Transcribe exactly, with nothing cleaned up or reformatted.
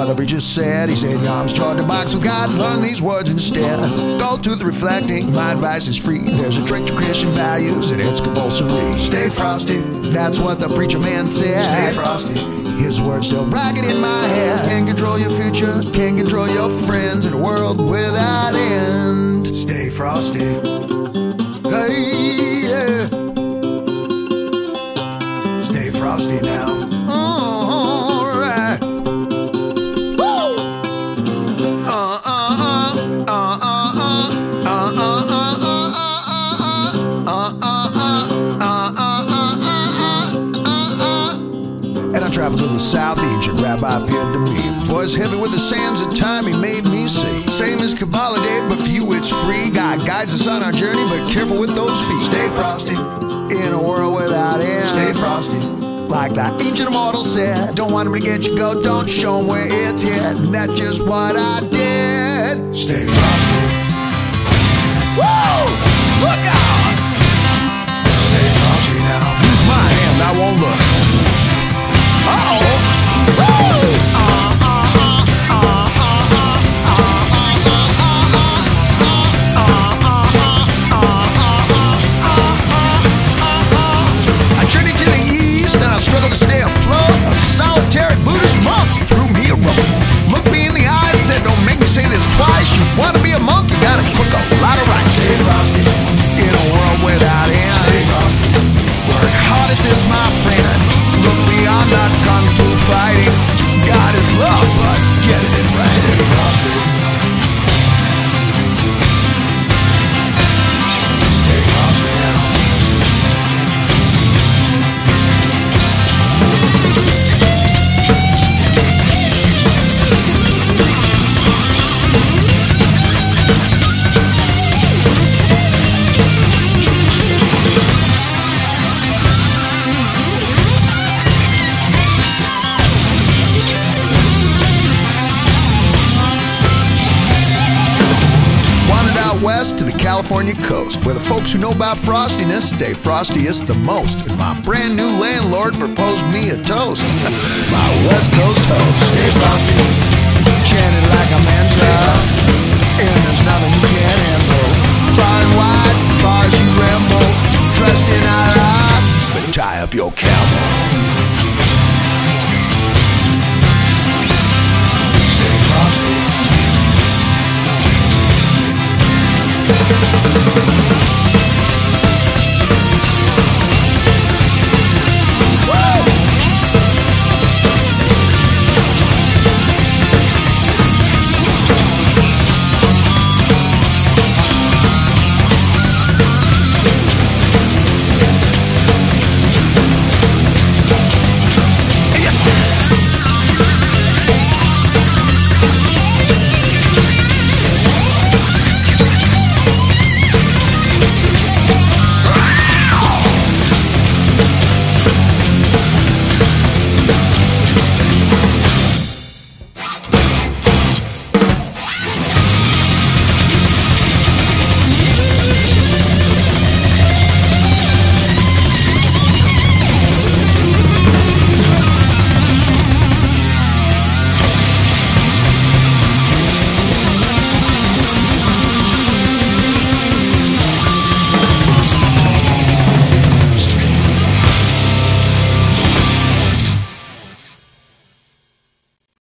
the preacher said. He said, your arms toward the box with God, learn these words instead. Go to the reflecting, my advice is free. There's a trick to Christian values and it's compulsory. Stay frosty, that's what the preacher man said. Stay frosty. His words still ragged in my head. Can't control your future, can't control your friends in a world without end. Stay frosty. Hey, yeah. Stay frosty now. All right. Woo! Uh, uh, uh, uh, uh, uh, uh, and I traveled to the south, the ancient rabbi appeared to me. Voice heavy with the sands of time he made me see. Same as Kabbalah did, but for you it's free. God guides us on our journey, but careful with those feet. Stay frosty, in a world without end. Stay frosty, like that ancient immortal said. Don't want him to get you go, don't show him where it's hid. And that's just what I did. Stay frosty. Woo! Look out! Stay frosty now. Use my hand, I won't look. Uh-oh! Woo! I journeyed to the east and I struggled to stay afloat. A solitary Buddhist monk threw me a rope. Looked me in the eye and said, don't make me say this twice. You want to be a monk, you gotta cook a lot of rice. Stay frosty, in a world without end. Stay frosty, work hard at this, my friend. Look beyond that kung fu fighting. God is love, but get it right. Stay frosty. Stay frosty now. West to the California coast, where the folks who know about frostiness stay frostiest the most. And my brand new landlord proposed me a toast. My West Coast host. Stay frosty, chanted like a mantra, and there's nothing you can't handle. Far and wide, far as you ramble, dressed in Allah, but tie up your camel. Stay frosty.